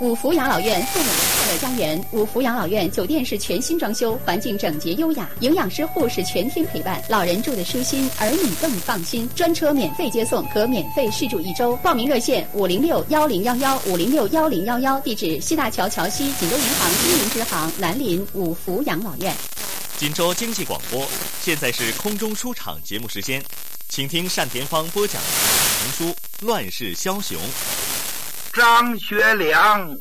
五福养老院父母的快乐家园。五福养老院酒店是全新装修，环境整洁优雅，营养师护士全天陪伴，老人住得舒心，儿女更放心。专车免费接送，可免费试住1周。报名热线506-1011，506-1011。地址：西大桥桥西锦州银行金陵支行南临五福养老院。 锦州经济广播，现在是空中书场节目时间，请听单田芳播讲童书《乱世枭雄》。 张学良